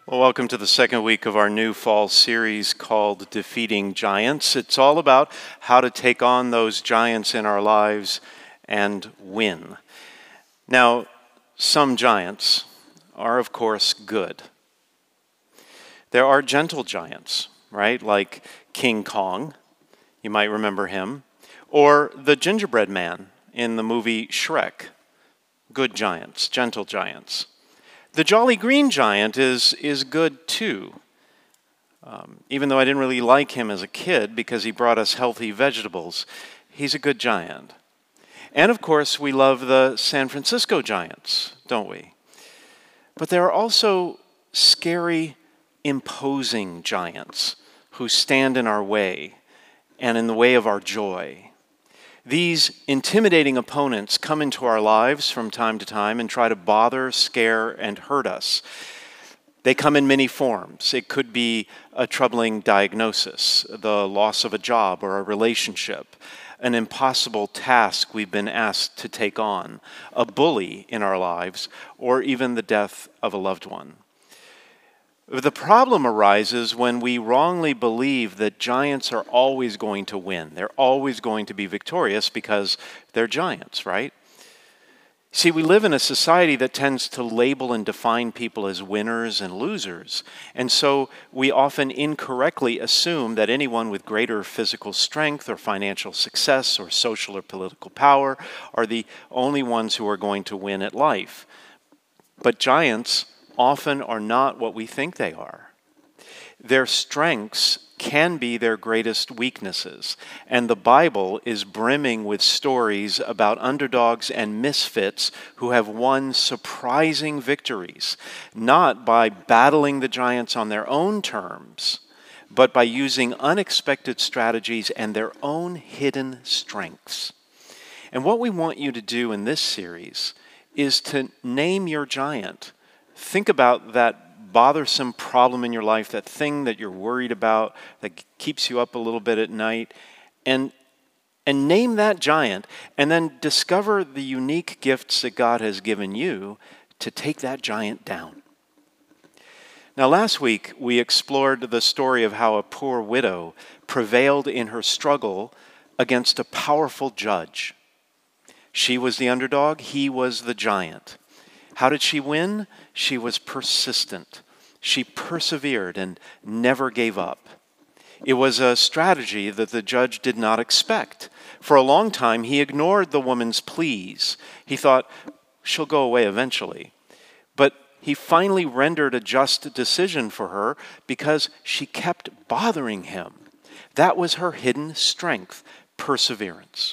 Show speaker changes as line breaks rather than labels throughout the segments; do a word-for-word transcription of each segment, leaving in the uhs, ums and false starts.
Well, welcome to the second week of our new fall series called Defeating Giants. It's all about how to take on those giants in our lives and win. Now, some giants are, of course, good. There are gentle giants, right? Like King Kong, you might remember him, or the gingerbread man in the movie Shrek. Good giants, gentle giants. The Jolly Green Giant is, is good too, um, even though I didn't really like him as a kid because he brought us healthy vegetables. He's a good giant. And of course, we love the San Francisco Giants, don't we? But there are also scary, imposing giants who stand in our way and in the way of our joy. These intimidating opponents come into our lives from time to time and try to bother, scare, and hurt us. They come in many forms. It could be a troubling diagnosis, the loss of a job or a relationship, an impossible task we've been asked to take on, a bully in our lives, or even the death of a loved one. The problem arises when we wrongly believe that giants are always going to win. They're always going to be victorious because they're giants, right? See, we live in a society that tends to label and define people as winners and losers. And so we often incorrectly assume that anyone with greater physical strength or financial success or social or political power are the only ones who are going to win at life. But giants often are not what we think they are. Their strengths can be their greatest weaknesses, and the Bible is brimming with stories about underdogs and misfits who have won surprising victories, not by battling the giants on their own terms, but by using unexpected strategies and their own hidden strengths. And what we want you to do in this series is to name your giant. Think about that bothersome problem in your life, that thing that you're worried about, that keeps you up a little bit at night, and, and name that giant, and then discover the unique gifts that God has given you to take that giant down. Now, last week, we explored the story of how a poor widow prevailed in her struggle against a powerful judge. She was the underdog, he was the giant. How did she win? She was persistent. She persevered and never gave up. It was a strategy that the judge did not expect. For a long time, he ignored the woman's pleas. He thought, she'll go away eventually. But he finally rendered a just decision for her because she kept bothering him. That was her hidden strength, perseverance.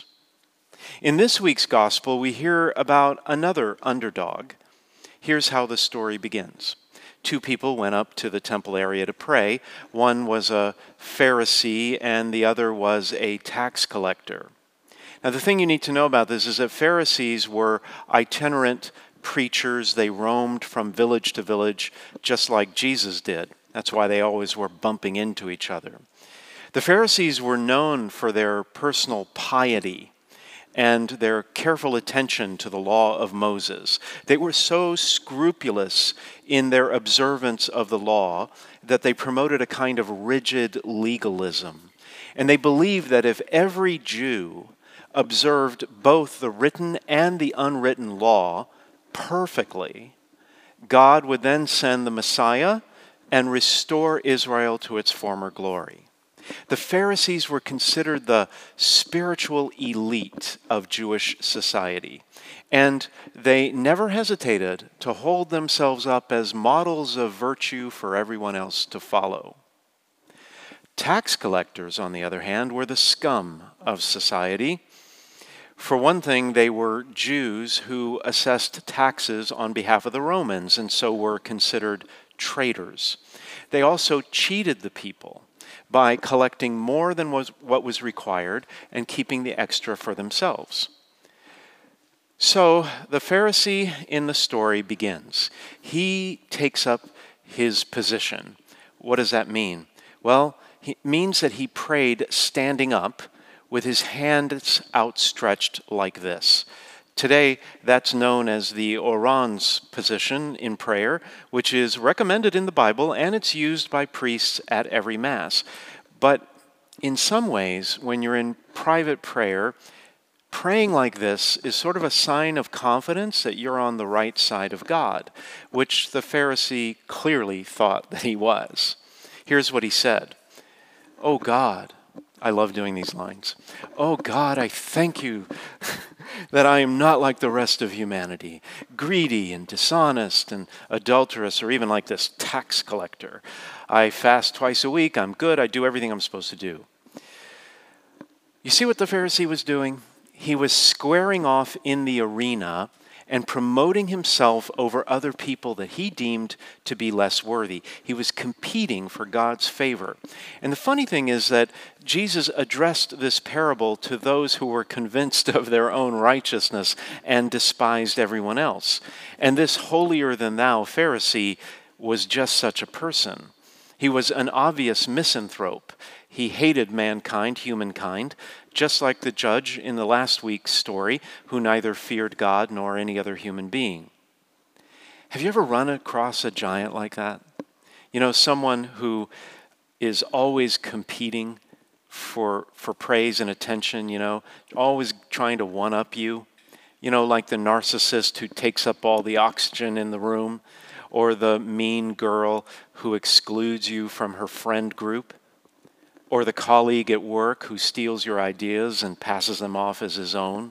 In this week's gospel, we hear about another underdog. Here's how the story begins. Two people went up to the temple area to pray. One was a Pharisee and the other was a tax collector. Now, the thing you need to know about this is that Pharisees were itinerant preachers. They roamed from village to village just like Jesus did. That's why they always were bumping into each other. The Pharisees were known for their personal piety and their careful attention to the law of Moses. They were so scrupulous in their observance of the law that they promoted a kind of rigid legalism. And they believed that if every Jew observed both the written and the unwritten law perfectly, God would then send the Messiah and restore Israel to its former glory. The Pharisees were considered the spiritual elite of Jewish society, and they never hesitated to hold themselves up as models of virtue for everyone else to follow. Tax collectors, on the other hand, were the scum of society. For one thing, they were Jews who assessed taxes on behalf of the Romans, and so were considered traitors. They also cheated the people by collecting more than was what was required and keeping the extra for themselves. So the Pharisee in the story begins. He takes up his position. What does that mean? Well, it means that he prayed standing up with his hands outstretched like this. Today, that's known as the orans position in prayer, which is recommended in the Bible, and it's used by priests at every Mass. But in some ways, when you're in private prayer, praying like this is sort of a sign of confidence that you're on the right side of God, which the Pharisee clearly thought that he was. Here's what he said. "Oh God," I love doing these lines. "Oh God, I thank you that I am not like the rest of humanity, greedy and dishonest and adulterous, or even like this tax collector. I fast twice a week, I'm good, I do everything I'm supposed to do." You see what the Pharisee was doing? He was squaring off in the arena and promoting himself over other people that he deemed to be less worthy. He was competing for God's favor. And the funny thing is that Jesus addressed this parable to those who were convinced of their own righteousness and despised everyone else. And this holier-than-thou Pharisee was just such a person. He was an obvious misanthrope. He hated mankind, humankind, just like the judge in the last week's story, who neither feared God nor any other human being. Have you ever run across a giant like that? You know, someone who is always competing for for praise and attention, you know, always trying to one-up you. You know, like the narcissist who takes up all the oxygen in the room, or the mean girl who excludes you from her friend group, or the colleague at work who steals your ideas and passes them off as his own,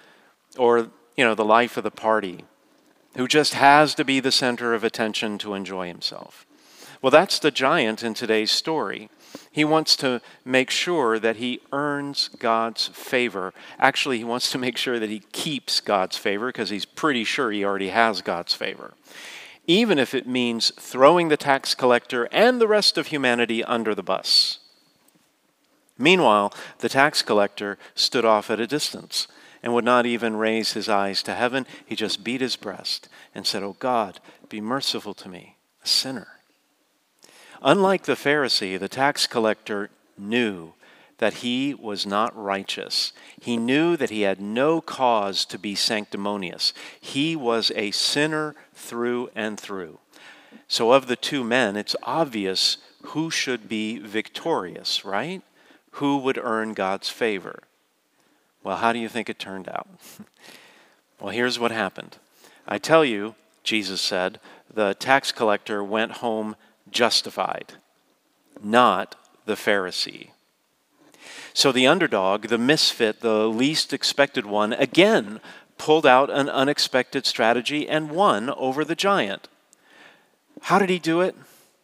or, you know, the life of the party who just has to be the center of attention to enjoy himself. Well, that's the giant in today's story. He wants to make sure that he earns God's favor. Actually, he wants to make sure that he keeps God's favor, because he's pretty sure he already has God's favor, even if it means throwing the tax collector and the rest of humanity under the bus. Meanwhile, the tax collector stood off at a distance and would not even raise his eyes to heaven. He just beat his breast and said, "Oh God, be merciful to me, a sinner." Unlike the Pharisee, the tax collector knew that he was not righteous. He knew that he had no cause to be sanctimonious. He was a sinner through and through. So of the two men, it's obvious who should be victorious, right? Who would earn God's favor? Well, how do you think it turned out? Well, here's what happened. I tell you, Jesus said, the tax collector went home justified, not the Pharisee. So the underdog, the misfit, the least expected one, again pulled out an unexpected strategy and won over the giant. How did he do it?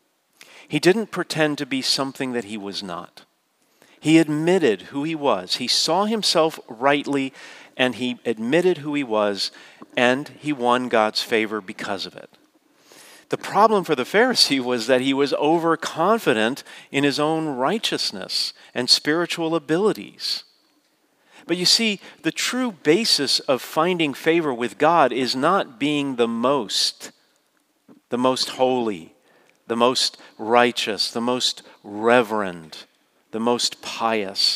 He didn't pretend to be something that he was not. He admitted who he was. He saw himself rightly, and he admitted who he was, and he won God's favor because of it. The problem for the Pharisee was that he was overconfident in his own righteousness and spiritual abilities. But you see, the true basis of finding favor with God is not being the most, the most holy, the most righteous, the most reverend, the most pious.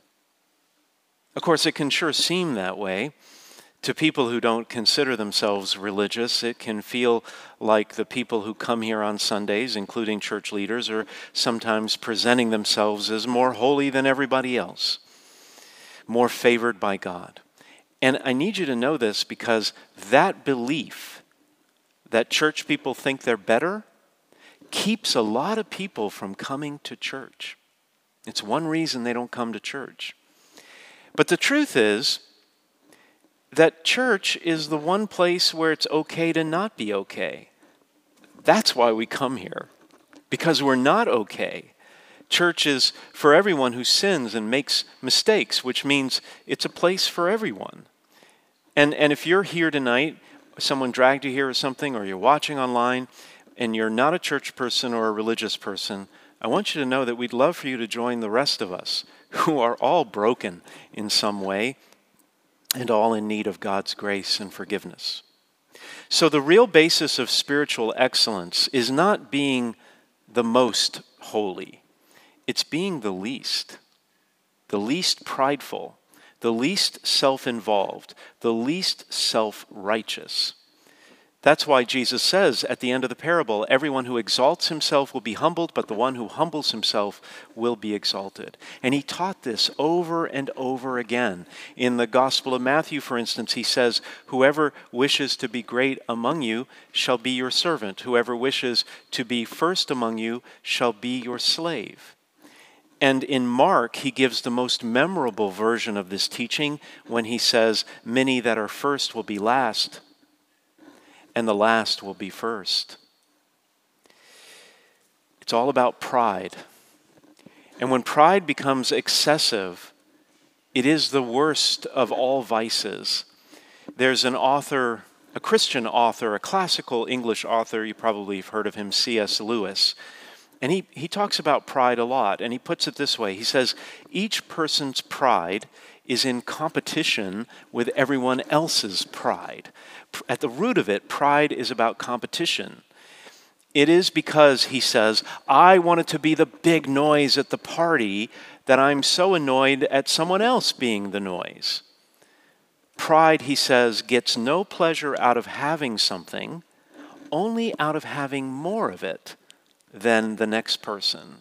Of course, it can sure seem that way to people who don't consider themselves religious. It can feel like the people who come here on Sundays, including church leaders, are sometimes presenting themselves as more holy than everybody else, more favored by God. And I need you to know this, because that belief that church people think they're better keeps a lot of people from coming to church. It's one reason they don't come to church. But the truth is that church is the one place where it's okay to not be okay. That's why we come here, because we're not okay. Church is for everyone who sins and makes mistakes, which means it's a place for everyone. And, and if you're here tonight, someone dragged you here or something, or you're watching online, and you're not a church person or a religious person, I want you to know that we'd love for you to join the rest of us who are all broken in some way and all in need of God's grace and forgiveness. So the real basis of spiritual excellence is not being the most holy. It's being the least, the least prideful, the least self-involved, the least self-righteous. That's why Jesus says at the end of the parable, everyone who exalts himself will be humbled, but the one who humbles himself will be exalted. And he taught this over and over again. In the Gospel of Matthew, for instance, he says, whoever wishes to be great among you shall be your servant. Whoever wishes to be first among you shall be your slave. And in Mark, he gives the most memorable version of this teaching when he says, many that are first will be last, and the last will be first. It's all about pride. And when pride becomes excessive, it is the worst of all vices. There's an author, a Christian author, a classical English author, you probably have heard of him, C S Lewis. And he, he talks about pride a lot, and he puts it this way. He says, each person's pride is in competition with everyone else's pride. At the root of it, pride is about competition. It is because, he says, I wanted to be the big noise at the party that I'm so annoyed at someone else being the noise. Pride, he says, gets no pleasure out of having something, only out of having more of it than the next person.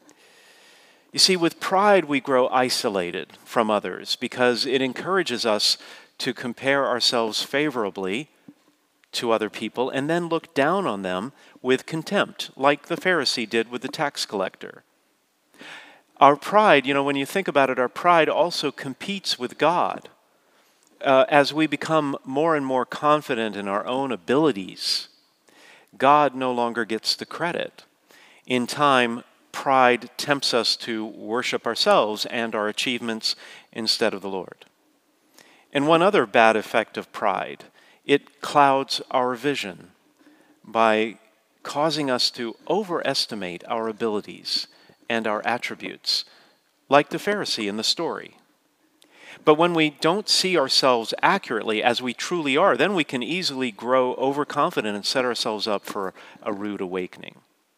You see, with pride, we grow isolated from others because it encourages us to compare ourselves favorably to other people and then look down on them with contempt, like the Pharisee did with the tax collector. Our pride, you know, when you think about it, our pride also competes with God. Uh, as we become more and more confident in our own abilities, God no longer gets the credit. In time, pride tempts us to worship ourselves and our achievements instead of the Lord. And one other bad effect of pride, it clouds our vision by causing us to overestimate our abilities and our attributes, like the Pharisee in the story. But when we don't see ourselves accurately as we truly are, then we can easily grow overconfident and set ourselves up for a rude awakening.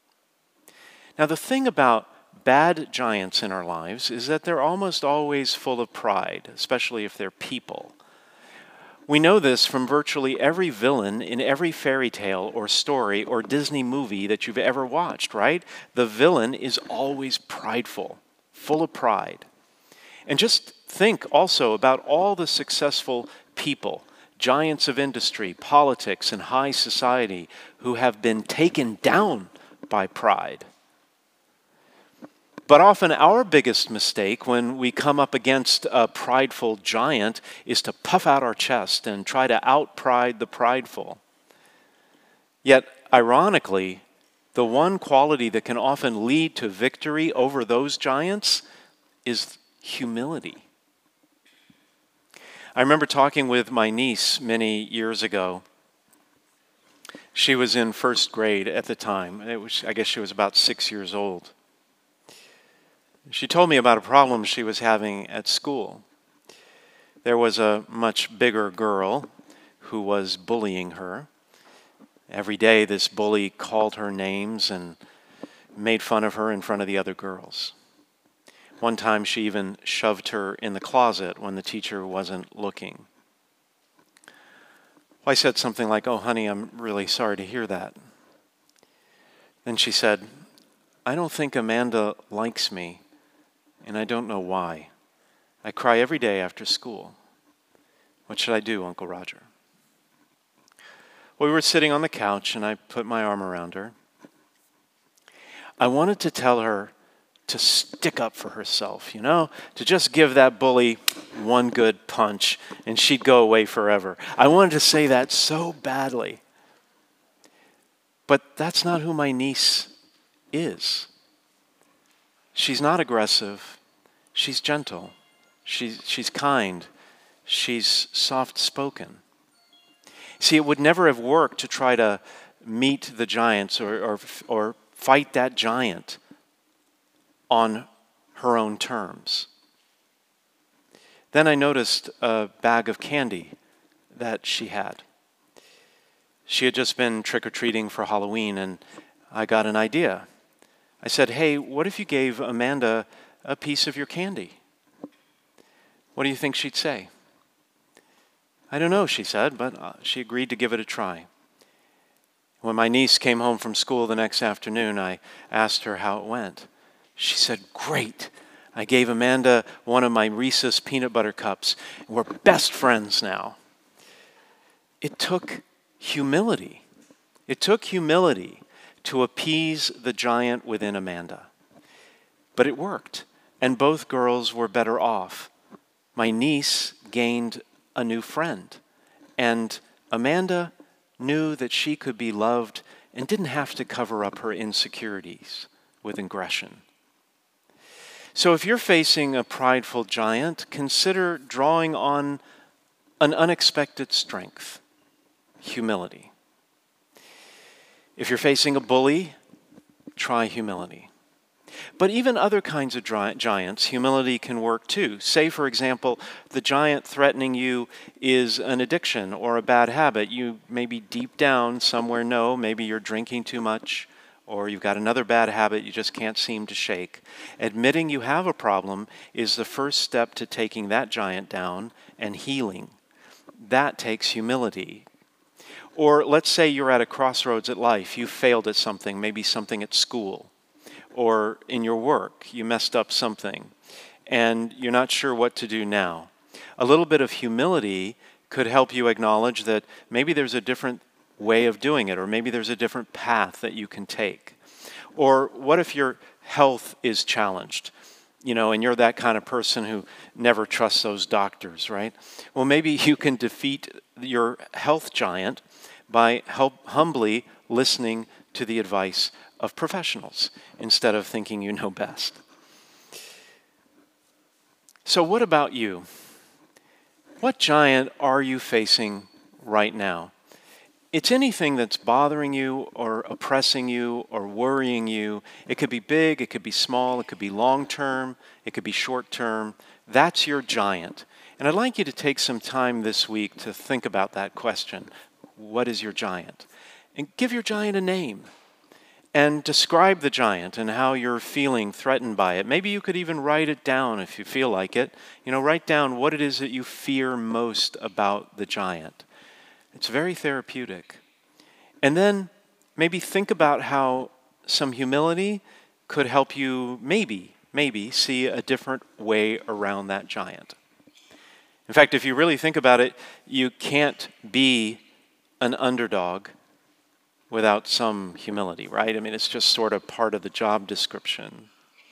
Now, the thing about bad giants in our lives is that they're almost always full of pride, especially if they're people. We know this from virtually every villain in every fairy tale or story or Disney movie that you've ever watched, right? The villain is always prideful, full of pride. And just think also about all the successful people, giants of industry, politics, and high society who have been taken down by pride. But often our biggest mistake when we come up against a prideful giant is to puff out our chest and try to out-pride the prideful. Yet, ironically, the one quality that can often lead to victory over those giants is humility. I remember talking with my niece many years ago. She was in first grade at the time. It was, I guess she was about six years old. She told me about a problem she was having at school. There was a much bigger girl who was bullying her. Every day this bully called her names and made fun of her in front of the other girls. One time she even shoved her in the closet when the teacher wasn't looking. Well, I said something like, "Oh, honey, I'm really sorry to hear that." Then she said, "I don't think Amanda likes me, and I don't know why. I cry every day after school. What should I do, Uncle Roger?" We were sitting on the couch, and I put my arm around her. I wanted to tell her to stick up for herself, you know, to just give that bully one good punch, and she'd go away forever. I wanted to say that so badly. But that's not who my niece is. She's not aggressive. She's gentle. She's, she's kind. She's soft-spoken. See, it would never have worked to try to meet the giants or, or, or fight that giant on her own terms. Then I noticed a bag of candy that she had. She had just been trick-or-treating for Halloween, and I got an idea. I said, "Hey, what if you gave Amanda a piece of your candy?" What do you think she'd say? I don't know, she said, but uh, she agreed to give it a try. When my niece came home from school the next afternoon, I asked her how it went. She said, great. I gave Amanda one of my Reese's peanut butter cups. We're best friends now. It took humility. It took humility to appease the giant within Amanda. But it worked, and both girls were better off. My niece gained a new friend, and Amanda knew that she could be loved and didn't have to cover up her insecurities with aggression. So if you're facing a prideful giant, consider drawing on an unexpected strength, humility. If you're facing a bully, try humility. But even other kinds of giants, humility can work too. Say, for example, the giant threatening you is an addiction or a bad habit. You maybe deep down somewhere know, maybe you're drinking too much, or you've got another bad habit you just can't seem to shake. Admitting you have a problem is the first step to taking that giant down and healing. That takes humility. Or let's say you're at a crossroads at life. You failed at something, maybe something at school or in your work. You messed up something and you're not sure what to do now. A little bit of humility could help you acknowledge that maybe there's a different way of doing it, or maybe there's a different path that you can take. Or what if your health is challenged? You know, and you're that kind of person who never trusts those doctors, right? Well, maybe you can defeat your health giant by help, humbly listening to the advice of professionals instead of thinking you know best. So what about you? What giant are you facing right now? It's anything that's bothering you or oppressing you or worrying you. It could be big, it could be small, it could be long-term, it could be short-term. That's your giant. And I'd like you to take some time this week to think about that question. What is your giant? And give your giant a name. And describe the giant and how you're feeling threatened by it. Maybe you could even write it down if you feel like it. You know, write down what it is that you fear most about the giant. It's very therapeutic. And then maybe think about how some humility could help you maybe, maybe see a different way around that giant. In fact, if you really think about it, you can't be an underdog without some humility, right? I mean, it's just sort of part of the job description.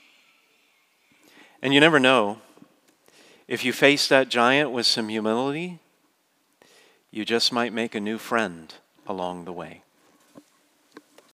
And you never know, if you face that giant with some humility, you just might make a new friend along the way.